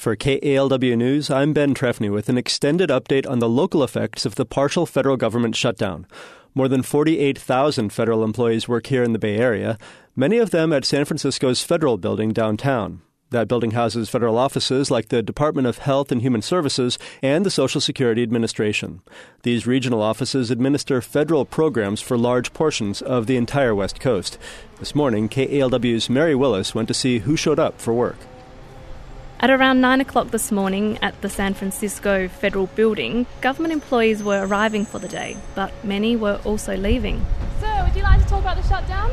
For KALW News, I'm Ben Trefny with an extended update on the local effects of the partial federal government shutdown. More than 48,000 federal employees work here in the Bay Area, many of them at San Francisco's Federal Building downtown. That building houses federal offices like the Department of Health and Human Services and the Social Security Administration. These regional offices administer federal programs for large portions of the entire West Coast. This morning, KALW's Mary Willis went to see who showed up for work. At around 9 o'clock this morning at the San Francisco Federal Building, government employees were arriving for the day, but many were also leaving. Sir, would you like to talk about the shutdown?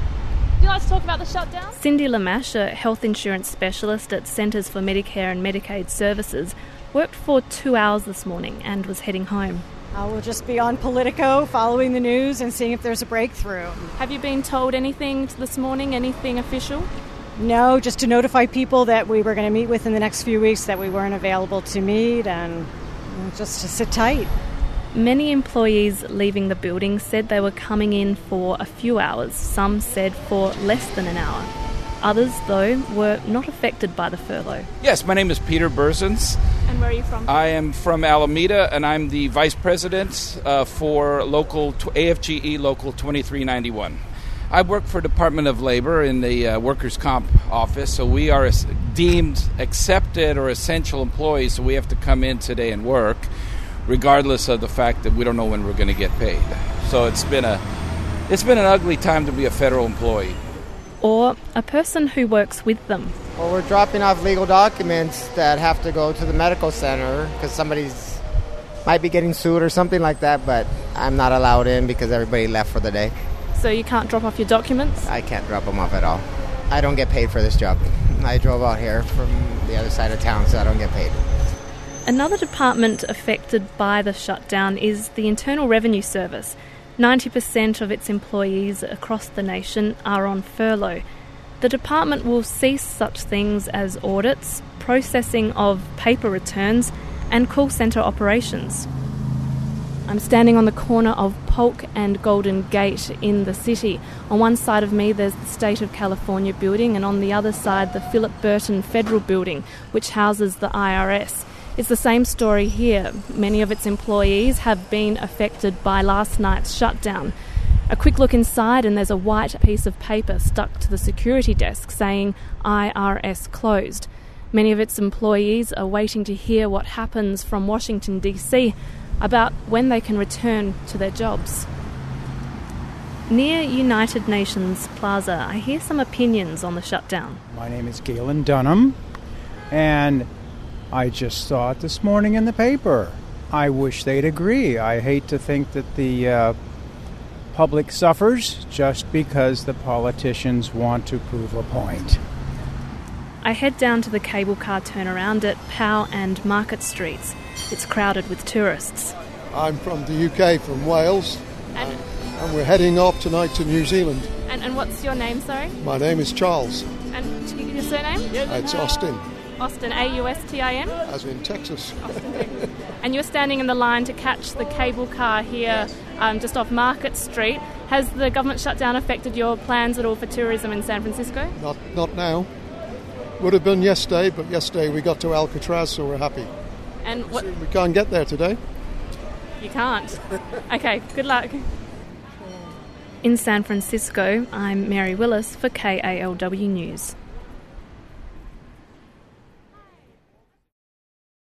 Cindy Lamash, a health insurance specialist at Centers for Medicare and Medicaid Services, worked for 2 hours this morning and was heading home. We'll just be on Politico, following the news and seeing if there's a breakthrough. Have you been told anything this morning, anything official? No, just to notify people that we were going to meet within the next few weeks that we weren't available to meet and just to sit tight. Many employees leaving the building said they were coming in for a few hours. Some said for less than an hour. Others, though, were not affected by the furlough. Yes, my name is Peter Berzins. And where are you from? I am from Alameda, and I'm the vice president for local AFGE Local 2391. I work for Department of Labor in the Workers' Comp office, so we are deemed accepted or essential employees, so we have to come in today and work, regardless of the fact that we don't know when we're going to get paid. So it's been an ugly time to be a federal employee. Or a person who works with them. Well, we're dropping off legal documents that have to go to the medical center because somebody's might be getting sued or something like that, but I'm not allowed in because everybody left for the day. So you can't drop off your documents? I can't drop them off at all. I don't get paid for this job. I drove out here from the other side of town, so I don't get paid. Another department affected by the shutdown is the Internal Revenue Service. 90% of its employees across the nation are on furlough. The department will cease such things as audits, processing of paper returns, and call centre operations. I'm standing on the corner of Polk and Golden Gate in the city. On one side of me there's the State of California building, and on the other side the Philip Burton Federal Building, which houses the IRS. It's the same story here. Many of its employees have been affected by last night's shutdown. A quick look inside and there's a white piece of paper stuck to the security desk saying IRS closed. Many of its employees are waiting to hear what happens from Washington, D.C. about when they can return to their jobs. Near United Nations Plaza, I hear some opinions on the shutdown. My name is Galen Dunham, and I just saw it this morning in the paper. I wish they'd agree. I hate to think that the public suffers just because the politicians want to prove a point. I head down to the cable car turnaround at Powell and Market Streets. It's crowded with tourists. I'm from the UK, from Wales, and we're heading off tonight to New Zealand. And what's your name, sorry? My name is Charles. And can you give your surname? It's Austin. Austin, A-U-S-T-I-N? As in Texas. Austin, Texas. And you're standing in the line to catch the cable car here just off Market Street. Has the government shutdown affected your plans at all for tourism in San Francisco? Not now. Would have been yesterday, but yesterday we got to Alcatraz, so we're happy. And what? We can't get there today. You can't? Okay, good luck. In San Francisco, I'm Mary Willis for KALW News.